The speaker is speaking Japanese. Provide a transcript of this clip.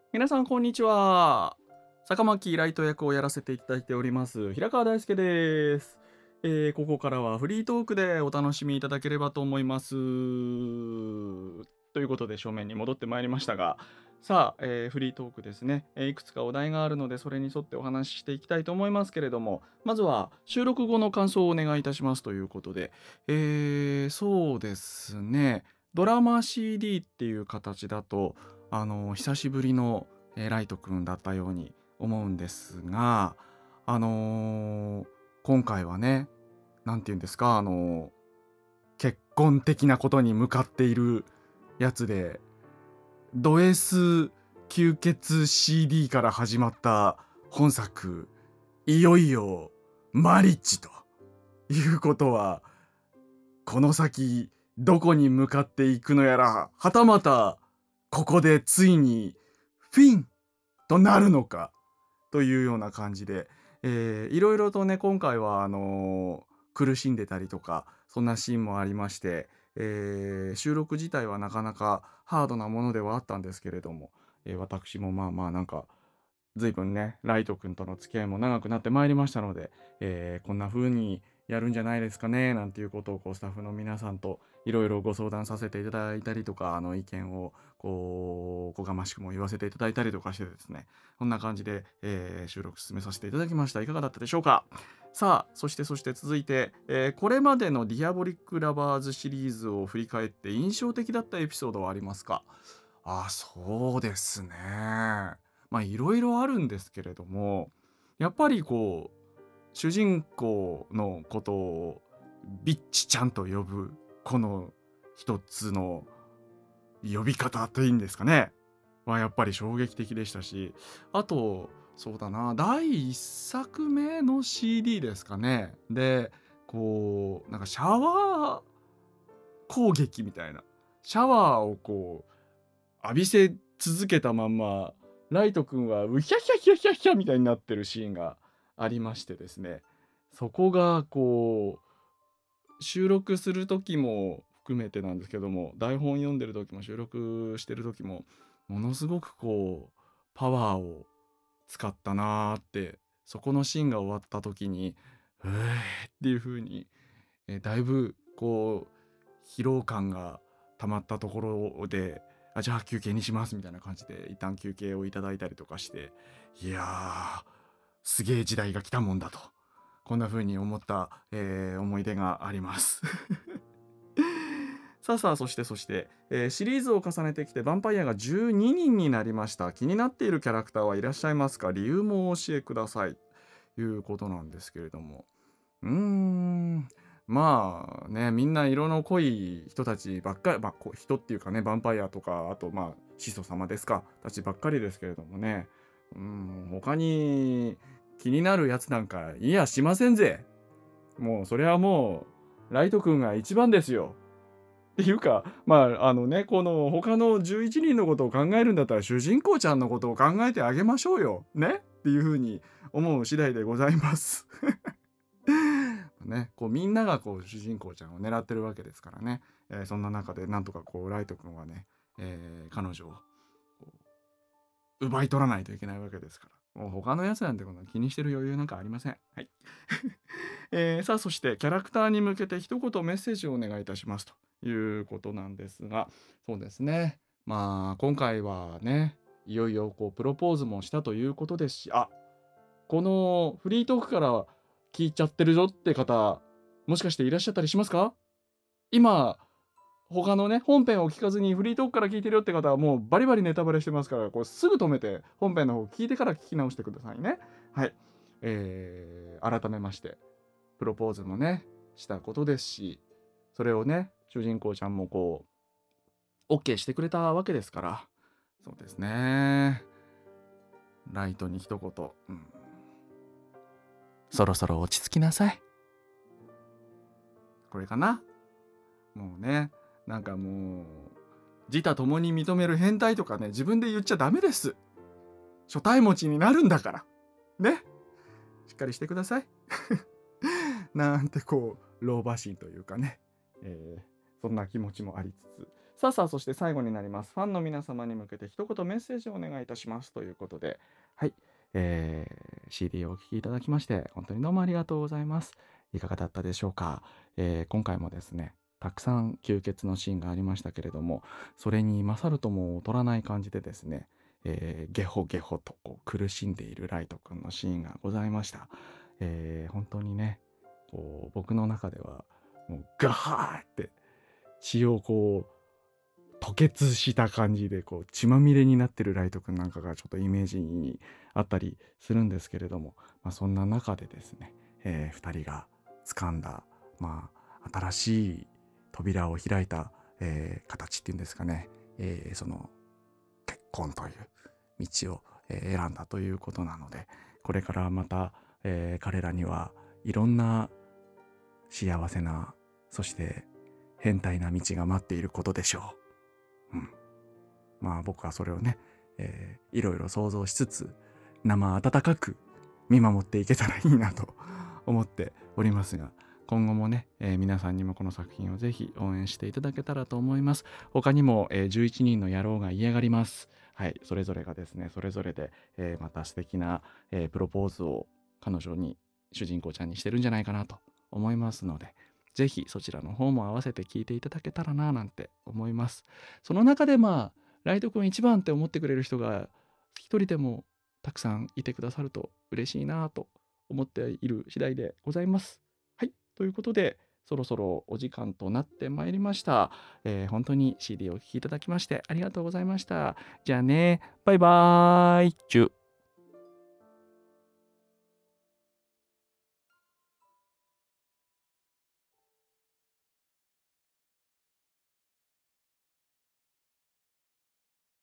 皆さんこんにちは。坂巻ライト役をやらせていただいております平川大輔です。ここからはフリートークでお楽しみいただければと思います。ということで正面に戻ってまいりましたが、さあ、フリートークですね、いくつかお題があるのでそれに沿ってお話ししていきたいと思いますけれども、まずは収録後の感想をお願いいたしますということで、そうですね、ドラマ CD っていう形だと久しぶりの、ライトくんだったように思うんですが、今回はね、なんて言うんですか、結婚的なことに向かっているやつで、ド S 吸血 CD から始まった本作、いよいよマリッジということは、この先どこに向かっていくのやら、はたまたここでついにフィンとなるのかというような感じで、いろいろとね、今回は苦しんでたりとか、そんなシーンもありまして、収録自体はなかなかハードなものではあったんですけれども、私もまあまあなんか、随分ね、ライト君との付き合いも長くなってまいりましたので、こんな風にやるんじゃないですかね、なんていうことをこうスタッフの皆さんといろいろご相談させていただいたりとか、意見をこう、こがましくも言わせていただいたりとかしてですね、こんな感じで、収録進めさせていただきました。いかがだったでしょうか。さあ、そして続いて、これまでのディアボリック・ラバーズシリーズを振り返って印象的だったエピソードはありますか？そうですね。いろいろあるんですけれども、やっぱりこう、主人公のことをビッチちゃんと呼ぶ、この一つの呼び方というんですかね。やっぱり衝撃的でしたし、あと、そうだな、第一作目の CD ですかね。で、こう、なんかシャワー攻撃みたいな。シャワーをこう、浴びせ続けたまんま、ライト君はウヒャヒャヒャヒャヒャみたいになってるシーンがありましてですね。そこがこう、収録する時も含めてなんですけども、台本読んでる時も収録してる時も、ものすごくこう、パワーを使ったなーって、そこのシーンが終わった時に、っていう風に、だいぶこう、疲労感が溜まったところで、じゃあ休憩にしますみたいな感じで、一旦休憩をいただいたりとかして、いやー、すげえ時代が来たもんだと。こんな風に思った、思い出があります。さあさあ、そして、シリーズを重ねてきて、ヴァンパイアが12人になりました。気になっているキャラクターはいらっしゃいますか？理由もお教えください。いうことなんですけれども。まあね、みんな色の濃い人たちばっかり、人っていうかね、ヴァンパイアとか、あと始祖様ですか、たちばっかりですけれどもね。他に気になるやつなんかいやしませんぜ。もうそれはもう、ライト君が一番ですよ。っていうか、この他の11人のことを考えるんだったら、主人公ちゃんのことを考えてあげましょうよ。ねっていう風に思う次第でございます。ね、こうみんながこう主人公ちゃんを狙ってるわけですからね。そんな中でなんとかこうライト君はね、彼女をこう奪い取らないといけないわけですから。もう他のやつなんてこの気にしてる余裕なんかありません。はい。さあそしてキャラクターに向けて一言メッセージをお願いいたしますということなんですが、そうですね。今回はね、いよいよこうプロポーズもしたということですし、このフリートークから聞いちゃってるぞって方、もしかしていらっしゃったりしますか？今、他のね、本編を聞かずにフリートークから聞いてるよって方はもうバリバリネタバレしてますから、こうすぐ止めて本編の方聞いてから聞き直してくださいね。はい。改めまして、プロポーズもね、したことですし、それをね、主人公ちゃんもこう、OK してくれたわけですから、そうですね。ライトに一言、そろそろ落ち着きなさい。これかな。もうね、なんかもう、自他共に認める変態とかね、自分で言っちゃダメです。初対持ちになるんだから。ね。しっかりしてください。なんてこう、老婆心というかね、そんな気持ちもありつつ。 さあさあ、そして最後になります。ファンの皆様に向けて一言メッセージをお願いいたしますということで、はい、CD をお聴きいただきまして、本当にどうもありがとうございます。いかがだったでしょうか。今回もですね、たくさん吸血のシーンがありましたけれども、それに勝るとも劣らない感じでですね、ゲホゲホとこう苦しんでいるライトくんのシーンがございました。本当にね、こう僕の中ではもうガハーって血をこう吐血した感じでこう血まみれになってるライトくんなんかがちょっとイメージにあったりするんですけれども、そんな中でですね、2人が掴んだ、新しい扉を開いた、形っていうんですかね、その結婚という道を、選んだということなので、これからまた、彼らにはいろんな幸せな、そして変態な道が待っていることでしょう。僕はそれをね、いろいろ想像しつつ、生温かく見守っていけたらいいなと思っておりますが、今後もね、皆さんにもこの作品をぜひ応援していただけたらと思います。他にも、11人の野郎が嫌がります。はい、それぞれがですね、それぞれで、また素敵な、プロポーズを彼女に、主人公ちゃんにしてるんじゃないかなと思いますので、ぜひそちらの方も合わせて聞いていただけたらななんて思います。その中でライト君一番って思ってくれる人が一人でもたくさんいてくださると嬉しいなと思っている次第でございます。はい、ということでそろそろお時間となってまいりました。本当に CD をお聴きいただきましてありがとうございました。じゃあね、バイバーイ。チュ